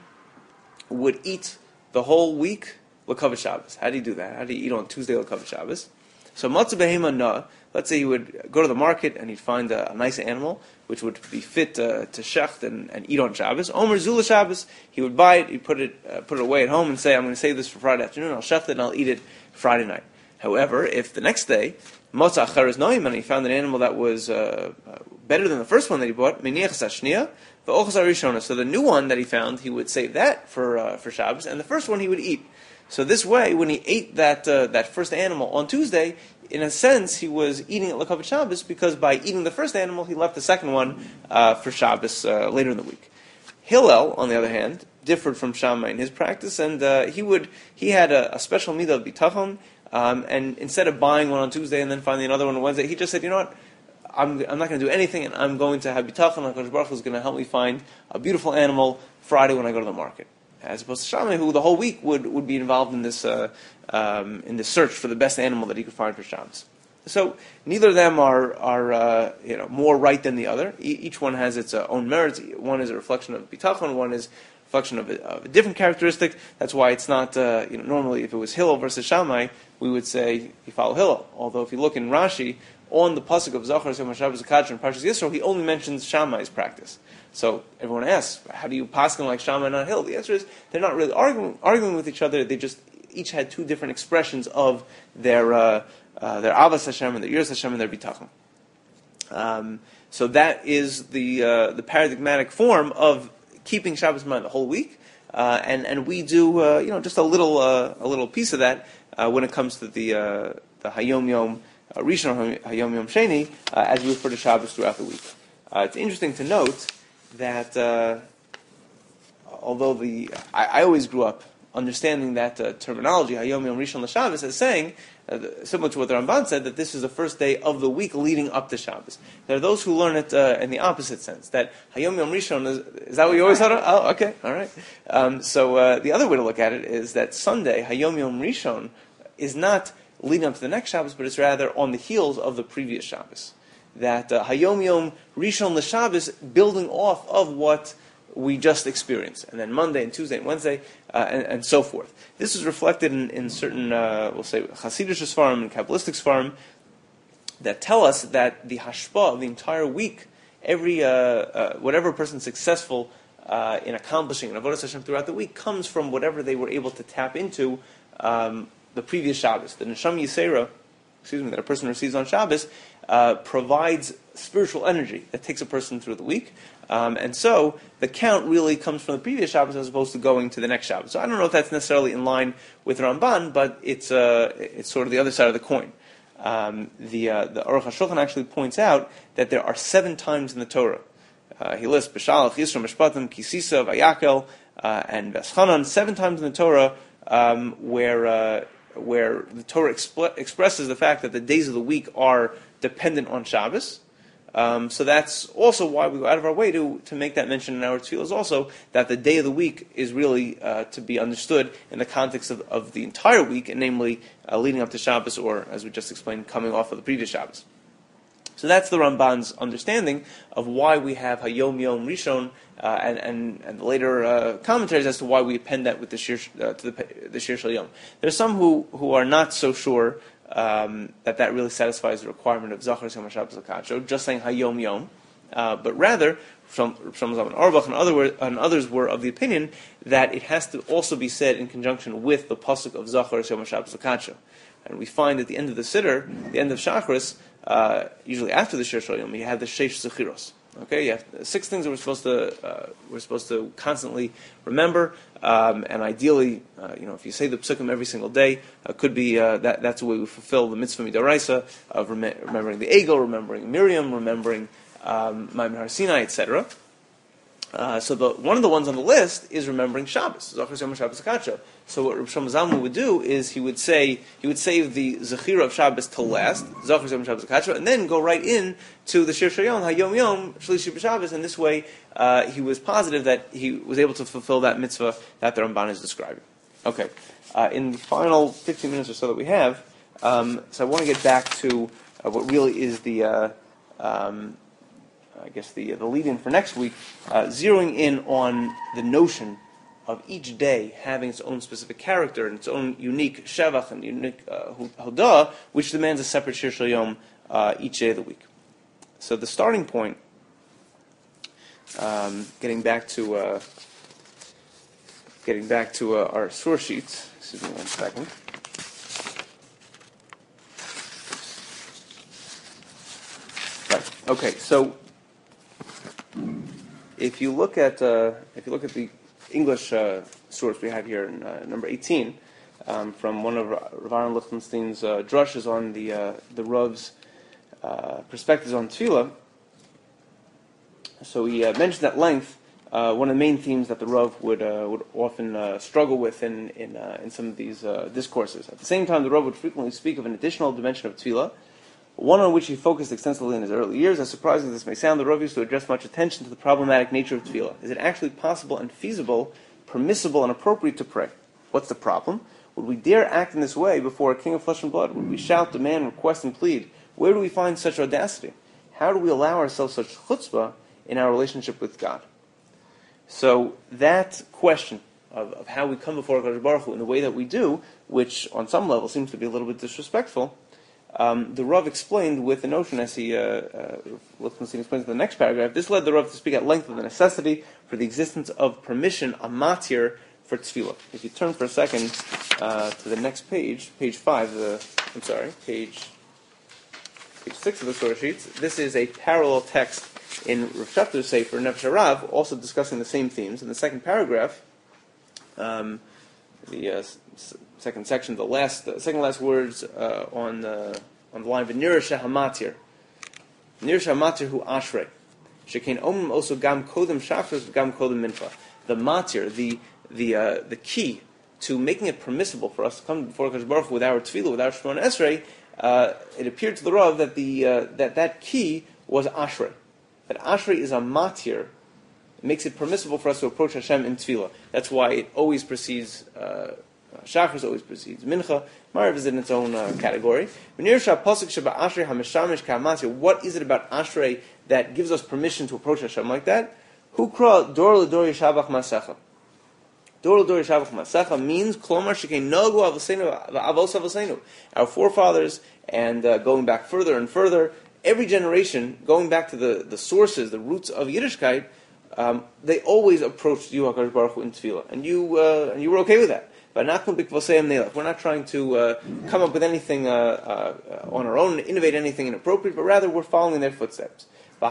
would eat the whole week l'kavod Shabbos. How do you do that? How do you eat on Tuesday l'kavod Shabbos? So matzah behema na. Let's say he would go to the market and he'd find a nice animal which would be fit to shecht and eat on Shabbos. Omer zula Shabbos. He would buy it. He'd put it away at home and say, "I'm going to save this for Friday afternoon. I'll shecht it and I'll eat it Friday night." However, if the next day matzah acheres noim and he found an animal that was better than the first one that he bought, miniach sashnia. So the new one that he found, he would save that for Shabbos, and the first one he would eat. So this way, when he ate that first animal on Tuesday, in a sense, he was eating at l'kavod Shabbos because by eating the first animal, he left the second one for Shabbos later in the week. Hillel, on the other hand, differed from Shammai in his practice, and he had a special midah of bitachon, and instead of buying one on Tuesday and then finding another one on Wednesday, he just said, you know what? I'm not going to do anything, and I'm going to have bitachon. HaKadosh Baruch Hu is going to help me find a beautiful animal Friday when I go to the market. As opposed to Shammai, who the whole week would be involved in this search for the best animal that he could find for Shabbos. So neither of them are more right than the other. Each one has its own merits. One is a reflection of bitachon. One is a reflection of a different characteristic. That's why it's not normally if it was Hillel versus Shammai, we would say you follow Hillel. Although if you look in Rashi on the pasuk of Zachar Yom HaShabbos Zakach and Parshas Yisro, he only mentions Shammai's practice. So everyone asks, how do you paskin like Shammai and not Hillel? The answer is they're not really arguing with each other. They just each had two different expressions of their Avas Hashem and their Yiras Hashem and their Bitachon. So that is the paradigmatic form of keeping Shabbos in mind the whole week, and we do just a little piece of that when it comes to the Hayom Yom Rishon Hayom Yom Sheni as we refer to Shabbos throughout the week. It's interesting to note that although I always grew up understanding that terminology Hayom Yom Rishon LaShabbos as saying, similar to what the Ramban said, that this is the first day of the week leading up to Shabbos. There are those who learn it in the opposite sense, that Hayom Yom Rishon is that what you always thought of? Oh, okay, all right. So the other way to look at it is that Sunday, Hayom Yom Rishon, is not leading up to the next Shabbos, but it's rather on the heels of the previous Shabbos. That Hayom Yom Rishon LaShabbos, building off of what we just experienced, and then Monday and Tuesday and Wednesday and so forth. This is reflected in certain, we'll say, Hasidic Sfarim and Kabbalistic Sfarim that tell us that the hashpah of the entire week, every whatever person's successful in accomplishing an avodas Hashem throughout the week comes from whatever they were able to tap into the previous Shabbos. The Neshama Yisera, that a person receives on Shabbos, provides spiritual energy that takes a person through the week. And so the count really comes from the previous Shabbos as opposed to going to the next Shabbos. So I don't know if that's necessarily in line with Ramban, but it's sort of the other side of the coin. The Aruch HaShulchan actually points out that there are 7 times in the Torah. He lists Beshalach, Yisro, Mishpatim, Kisisa, Vayakel, and Veschanan, 7 times in the Torah where the Torah expresses the fact that the days of the week are dependent on Shabbos. So that's also why we go out of our way to make that mention in our tefillos also, that the day of the week is really to be understood in the context of the entire week, and namely leading up to Shabbos, or as we just explained, coming off of the previous Shabbos. So that's the Ramban's understanding of why we have Hayom Yom Rishon and the later commentaries as to why we append that with the Shir Shel Yom. There's some who are not so sure that really satisfies the requirement of Zachar Yom HaShabbos L'Kadsho, just saying Hayom Yom, but rather from Zalman Auerbach and others were of the opinion that it has to also be said in conjunction with the pasuk of Zachar Yom HaShabbos L'Kadsho. And we find at the end of the Siddur, the end of Shacharis, usually after the Shir Shel Yom, you have the Sheish Zechiros. Okay, you have 6 things that we're supposed to constantly remember, and ideally, if you say the psukim every single day, could be that's the way we fulfill the mitzvah midaraisa of remembering the Egel, remembering Miriam, remembering Maimon Har Sinai, etc. So one of the ones on the list is remembering Shabbos, Zachar Yom HaShabbos L'Kadsho. So what Rav Shlomo Zalman would do is he would save the Zechira of Shabbos till last, Zachar Yom HaShabbos L'Kadsho, and then go right in to the Shir Shel Yom, Hayom Yom, Shlishi B'Shabbos, and this way he was positive that he was able to fulfill that mitzvah that the Ramban is describing. Okay, in the final 15 minutes or so that we have, so I want to get back to what really is the lead-in for next week, zeroing in on the notion of each day having its own specific character and its own unique shevach and unique hodah, which demands a separate Shir Shel Yom each day of the week. So the starting point, getting back to our source sheets. Excuse me 1 second. Right. Okay. So if you look at the English source we have here in number 18, from one of Rav Aaron Lichtenstein's drushes on the Rav's perspectives on tefillah. So he mentioned at length one of the main themes that the Rav would often struggle with in some of these discourses. At the same time, the Rav would frequently speak of an additional dimension of tefillah, one on which he focused extensively in his early years. As surprising as this may sound, the Rav used to address much attention to the problematic nature of tefillah. Is it actually possible and feasible, permissible and appropriate to pray? What's the problem? Would we dare act in this way before a king of flesh and blood? Would we shout, demand, request, and plead? Where do we find such audacity? How do we allow ourselves such chutzpah in our relationship with God? So that question of how we come before HaKadosh Baruch Hu in the way that we do, which on some level seems to be a little bit disrespectful, the Rav explained with the notion, as he explains in the next paragraph, this led the Rav to speak at length of the necessity for the existence of permission, a matir, for tefillah. If you turn for a second to the next page, page 5, page 6 of the source sheets, this is a parallel text in Rav Shachter's Sefer, Nefesh HaRav, also discussing the same themes. In the second paragraph, the second section, the second last words on the line, V'nira shehamatir. Nira shehamatir hu ashrei. Shekein omim also gam kodem shachris gam kodem mincha. The matir, the key to making it permissible for us to come before HaKadosh Baruch Hu with our tefillah, with our Shemona Esrei, it appeared to the Rav that that key was ashrei. That ashrei is a matir. It makes it permissible for us to approach Hashem in tefillah. That's why it always precedes Shachris, always precedes Mincha. Mariv is in its own category. What is it about Ashrei that gives us permission to approach Hashem like that? Hukra dor l'dor yishabach masecha. Dor l'dor yishabach masecha means klomar shekei nogu avosenu v'avos avosenu. Our forefathers, and going back further and further, every generation, going back to the sources, the roots of Yiddishkeit, they always approached you, HaKadosh Baruch Hu, in tefillah, and you were okay with that. But we're not trying to come up with anything on our own, innovate anything inappropriate, but rather we're following in their footsteps. We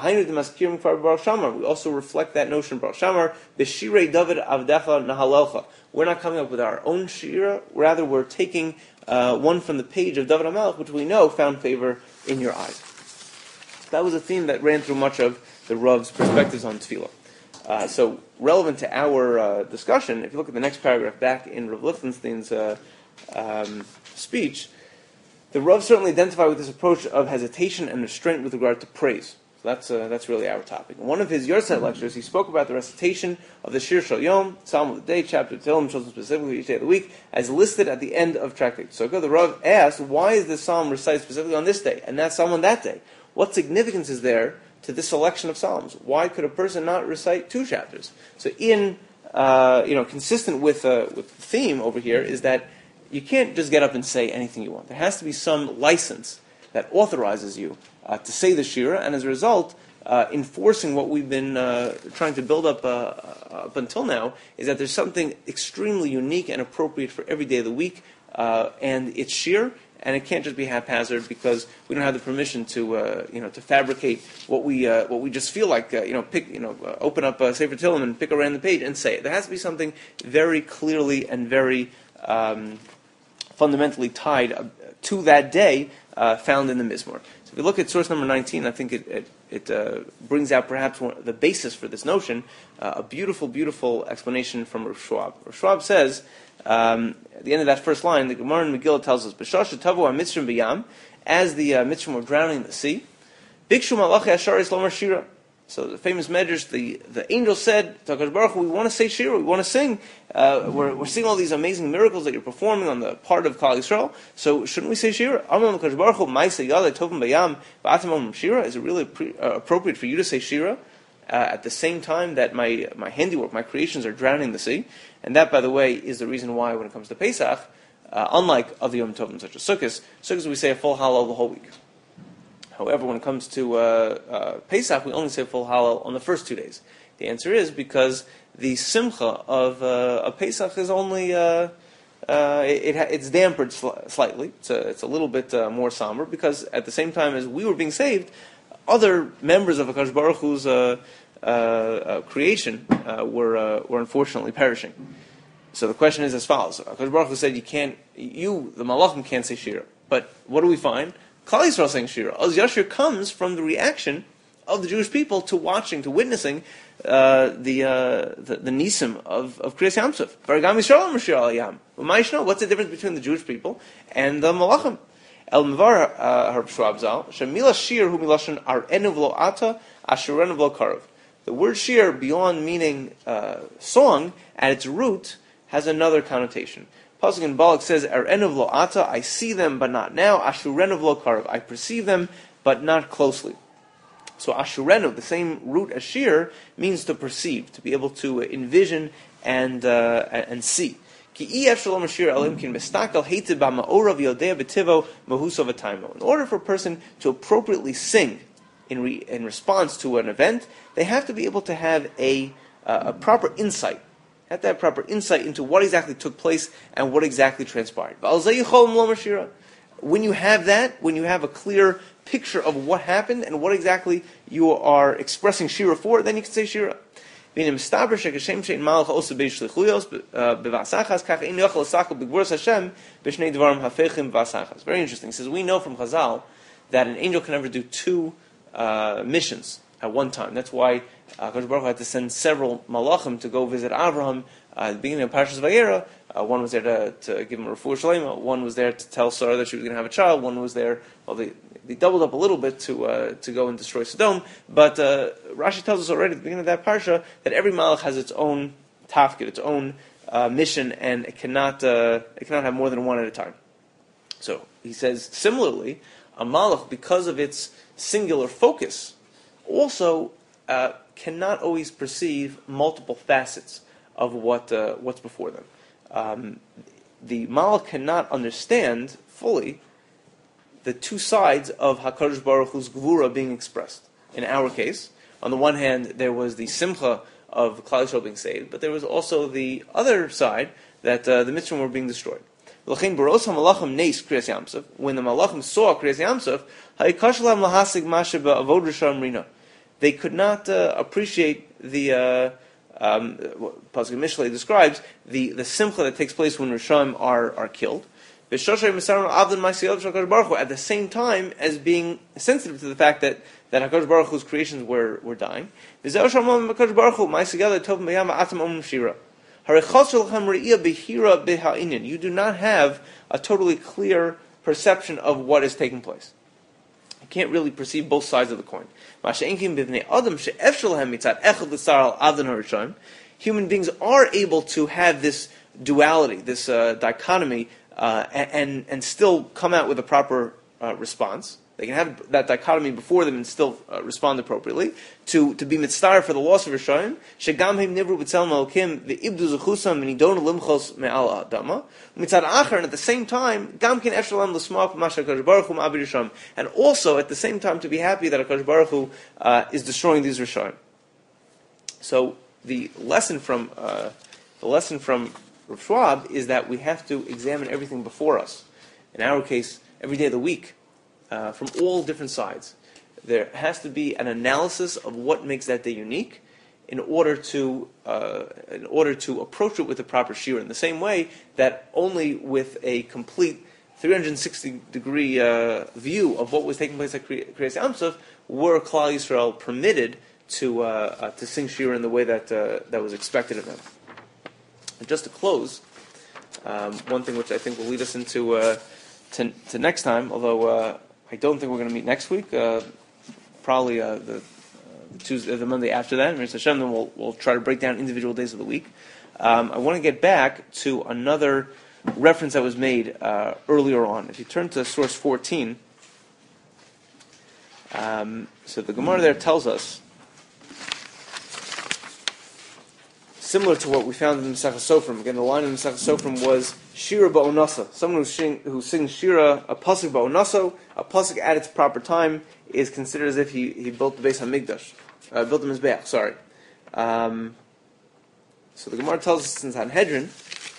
also reflect that notion of Baruch Shamar, B'shirei David Avdecha Nahalelcha. We're not coming up with our own shira, rather we're taking one from the page of David HaMelech, which we know found favor in your eyes. That was a theme that ran through much of the Rav's perspectives on tefillah. So relevant to our discussion, if you look at the next paragraph back in Rav Lichtenstein's speech, the Rav certainly identified with this approach of hesitation and restraint with regard to praise. So that's really our topic. In one of his Yortzeit lectures, he spoke about the recitation of the Shir Shal Yom, Psalm of the Day, chapter Tehillim, chosen specifically each day of the week, as listed at the end of Tractate Sukkah. The Rav asked, why is this psalm recited specifically on this day, and that psalm on that day? What significance is there to this selection of psalms? Why could a person not recite two chapters? So, consistent with the theme over here is that you can't just get up and say anything you want. There has to be some license that authorizes you to say the shira, and as a result, enforcing what we've been trying to build up until now is that there's something extremely unique and appropriate for every day of the week, and it's shir. And it can't just be haphazard because we don't have the permission to fabricate what we just feel like open up Sefer Tehillim and pick a random page and say it. There has to be something very clearly and very fundamentally tied to that day found in the Mizmor. So if you look at source number 19, I think it brings out perhaps the basis for this notion, a beautiful explanation from Rav Schwab. Rav Schwab says, at the end of that first line, the Gemara in Megillah tells us, "B'shasha tavu ha-mitzrim b'yam," as the Mitzrim were drowning in the sea. "Bikshu malachi asharis lomar shira." So the famous medrash, the angel said to HaKadosh Baruch Hu, "We want to say shira, we want to sing. We're seeing all these amazing miracles that you're performing on the part of Klal Yisrael. So shouldn't we say shira?" Amar HaKadosh Baruch Hu, "Ma'aseh yalei tovim b'yam v'atem omrim shira." Is it really appropriate for you to say shira at the same time that my handiwork, my creations are drowning in the sea? And that, by the way, is the reason why when it comes to Pesach, unlike other Yom Tovim such as Sukkot we say a full Hallel the whole week. However, when it comes to Pesach, we only say full Hallel on the first 2 days. The answer is because the Simcha of Pesach is only it's dampered slightly. It's a little bit more somber because at the same time as we were being saved, other members of HaKadosh Baruch Hu's creation were unfortunately perishing. So the question is as follows: HaKadosh Baruch Hu said, the Malachim can't say Shira, but what do we find? Klal Yisrael saying Shira. Oz Yashir comes from the reaction of the Jewish people to witnessing the nisim of Kriyas Yamsuf. Varagam Yisrael Mashir Al Yam. What's the difference between the Jewish people and the Malachim? El Mevar Harb Schwab Zal, Shemila Shir Hu Milashon Ar'enu V'lo Ata, Asherenu V'lo Karav. The word shir, beyond meaning song, at its root, has another connotation. Pasuk in Balak says, Ar'enu V'lo Ata, I see them but not now, Asherenu V'lo Karav, I perceive them but not closely. So Ashurenu, the same root as shir, means to perceive, to be able to envision and see. In order for a person to appropriately sing in response to an event, they have to be able to have a proper insight. Have to have proper insight into what exactly took place and what exactly transpired. When you have that, when you have a clear picture of what happened and what exactly you are expressing shira for, then you can say shira. Very interesting. He says, we know from Chazal that an angel can never do two missions at one time. That's why Kadosh Baruch Hu had to send several malachim to go visit Avraham at the beginning of Parshas Vayera. One was there to give him a refuah shlema. One was there to tell Sarah that she was going to have a child. One was there, they doubled up a little bit to go and destroy Sodom. But Rashi tells us already at the beginning of that parsha that every malach has its own tafkid, its own mission, and it cannot have more than one at a time. So he says, similarly, a malach, because of its singular focus, also cannot always perceive multiple facets of what's before them. The malach cannot understand fully the two sides of HaKadosh Baruch Hu's Gvura being expressed. In our case, on the one hand, there was the simcha of Klal Yisrael being saved, but there was also the other side that the Mitzrayim were being destroyed. When the Malachim saw Kriyas Yamsuf, they could not appreciate the Pasuk Mishlei describes the simcha that takes place when Rishayim are killed. At the same time as being sensitive to the fact that HaKadosh Baruch Hu's creations were dying. You do not have a totally clear perception of what is taking place. You can't really perceive both sides of the coin. Human beings are able to have this duality, this dichotomy, and still come out with a proper response. They can have that dichotomy before them and still respond appropriately. To be mitzvah for the loss of Rishayim, shegam heim nivru b'tzelem elokim ve'ibdu zechusam v'nidonu limchos me'al adama. Mitzad acher, and at the same time, gam ken efshalam l'smak b'masha HaKadosh Baruch Hu ma'abir Rishayim, and also at the same time to be happy that HaKadosh Baruch Hu is destroying these Rishayim. So the lesson from Rav Schwab is that we have to examine everything before us. In our case, every day of the week. From all different sides. There has to be an analysis of what makes that day unique in order to approach it with the proper shira. In the same way that only with a complete 360-degree view of what was taking place at Kriyas Yamsuf were Klal Yisrael permitted to sing shira in the way that was expected of them. And just to close, one thing which I think will lead us into to next time, although I don't think we're going to meet next week. Probably the Tuesday, the Monday after that. And Hashem, then we'll try to break down individual days of the week. I want to get back to another reference that was made earlier on. If you turn to source 14, so the Gemara there tells us, similar to what we found in Masechah Sofrim. Again, the line in Masechah Sofrim was Shira Ba'onasa. Someone who sings Shira, a pasuk Ba'onaso, a pasuk at its proper time, is considered as if he built the Beis HaMikdash. Built the Mizbeach, sorry. So the Gemara tells us in Sanhedrin,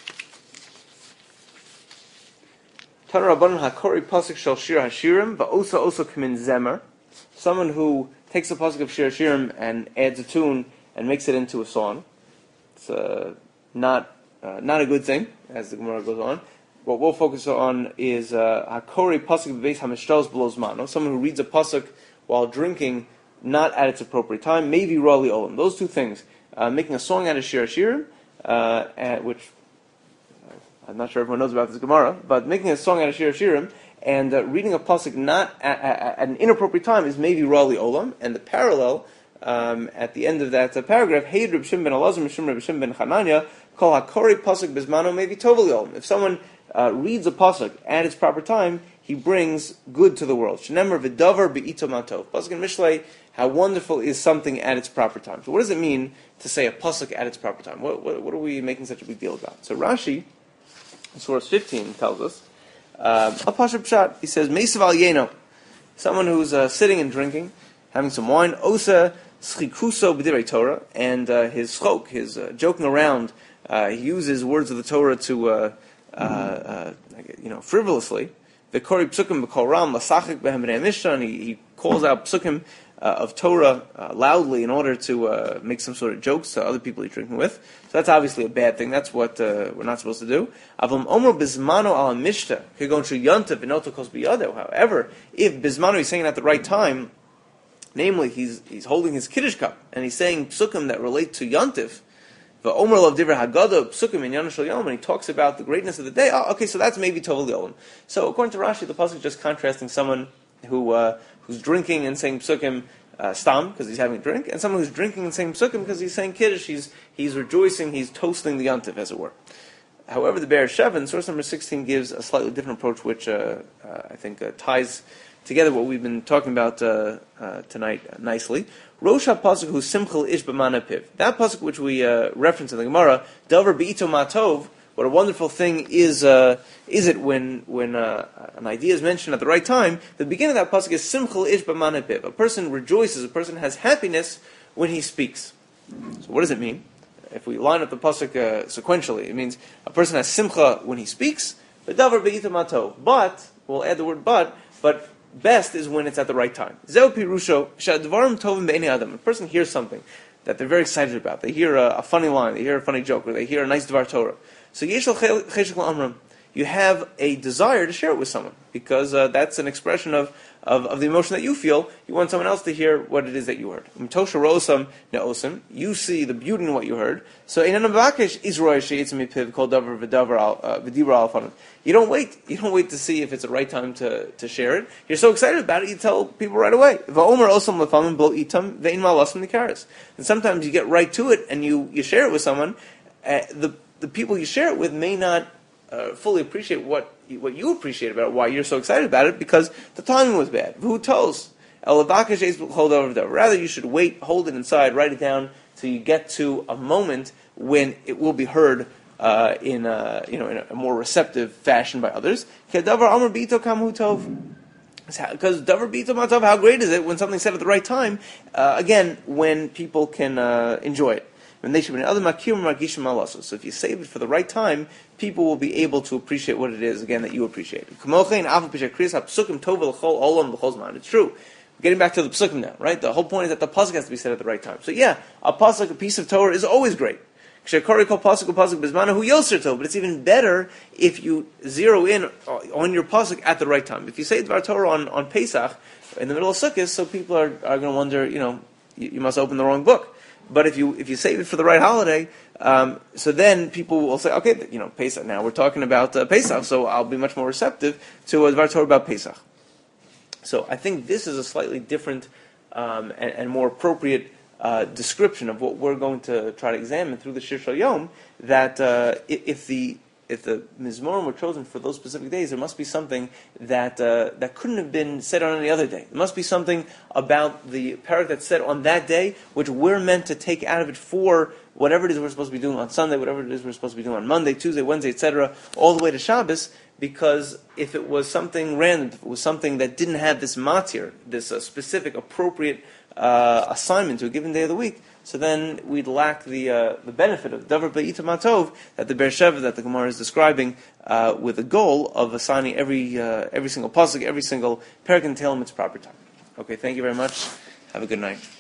Tana Rabbanan HaKori pasuk shel Shira HaShirim, Ba'osa osa kamin Zemer. Someone who takes the pasuk of Shira HaShirim and adds a tune and makes it into a song. It's not a good thing, as the Gemara goes on. What we'll focus on is Hakori pasuk b'beis hamishtalos below zmano. Someone who reads a pasuk while drinking, not at its appropriate time. Maybe rali olam. Those two things, making a song out of Shir Hashirim, which I'm not sure everyone knows about this Gemara, but making a song out of Shir Hashirim and reading a pasuk not at an inappropriate time is maybe Rali Olam, and the parallel at the end of that paragraph, Hey Reb Shimon ben Elazar, Mishum Reb Shimon ben Chananya, Kol HaKori pasuk bizmano maybe Tovali Olam. If someone reads a pasuk at its proper time, he brings good to the world. Shenemer v'davar be'ito matov. Pasuk in Mishlei, how wonderful is something at its proper time. So what does it mean to say a pasuk at its proper time? What are we making such a big deal about? So Rashi, in Source 15, tells us, a pasuk pshat, he says, Meisav al yeno, someone who's sitting and drinking, having some wine, osa schikuso b'divrei Torah, and his schok, his joking around, he uses words of the Torah to, frivolously. V'kori psukim b'kol ram lasachik behem b'nei mishkan. He calls out psukim of Torah loudly in order to make some sort of jokes to other people he's drinking with. So that's obviously a bad thing. That's what we're not supposed to do. Avlam omer bizmano al mishta kegon shu yontav v'noto kos biyado. However, if bizmano he's saying it at the right time, namely he's holding his kiddush cup and he's saying psukim that relate to yontiv. And he talks about the greatness of the day. Oh, okay, so that's maybe Tovali Olam. So according to Rashi, the pasuk is just contrasting someone who's drinking and saying psukim stam because he's having a drink, and someone who's drinking and saying psukim because he's saying kiddush. He's rejoicing. He's toasting the yontiv, as it were. However, the Be'er Sheva in source number 16 gives a slightly different approach, which I think ties together what we've been talking about tonight nicely. Rosh HaPasuk hu simchel ish b'manapiv. That pasuk which we reference in the Gemara, davar be'ito matov. What a wonderful thing is it when an idea is mentioned at the right time? The beginning of that pasuk is simchel ish b'manapiv. A person rejoices. A person has happiness when he speaks. So what does it mean? If we line up the pasuk sequentially, it means a person has simcha when he speaks. But davar be'ito matov. But we'll add the word but best is when it's at the right time. Zeu pirusho shadvarim tovim be'nei adam. A person hears something that they're very excited about. They hear a funny line, they hear a funny joke, or they hear a nice dvar Torah. So yeshel cheshek la'amram. You have a desire to share it with someone because that's an expression of the emotion that you feel. You want someone else to hear what it is that you heard. You see the beauty in what you heard. So you don't wait to see if it's the right time to share it. You're so excited about it, you tell people right away. And sometimes you get right to it and you share it with someone. The people you share it with may not fully appreciate what you appreciate about it, why you're so excited about it, because the timing was bad. Who tells? Rather, you should wait, hold it inside, write it down till you get to a moment when it will be heard in a more receptive fashion by others. Because davar bito matov, how great is it when something's said at the right time? Again, when people can enjoy it. So if you save it for the right time, people will be able to appreciate what it is, again, that you appreciate. It's true. Getting back to the psukim now, right? The whole point is that the pasuk has to be said at the right time. So yeah, a pasuk, a piece of Torah, is always great. But it's even better if you zero in on your pasuk at the right time. If you say Dvar Torah on Pesach, in the middle of Sukkot, so people are going to wonder, you must open the wrong book. But if you save it for the right holiday, so then people will say, okay, Pesach. Now we're talking about Pesach, so I'll be much more receptive to a Dvar Torah about Pesach. So I think this is a slightly different and more appropriate description of what we're going to try to examine through the Shir Shal Yom. That if the Mizmorim were chosen for those specific days, there must be something that couldn't have been said on any other day. There must be something about the parak that's said on that day, which we're meant to take out of it for whatever it is we're supposed to be doing on Sunday, whatever it is we're supposed to be doing on Monday, Tuesday, Wednesday, etc., all the way to Shabbos. Because if it was something random, if it was something that didn't have this matir, this specific, appropriate assignment to a given day of the week, so then we'd lack the benefit of davar be'ita matov that the Be'er Sheva, that the Gemara is describing, with the goal of assigning every single pasuk, every single parak and Tehillim its proper time. Okay, thank you very much. Have a good night.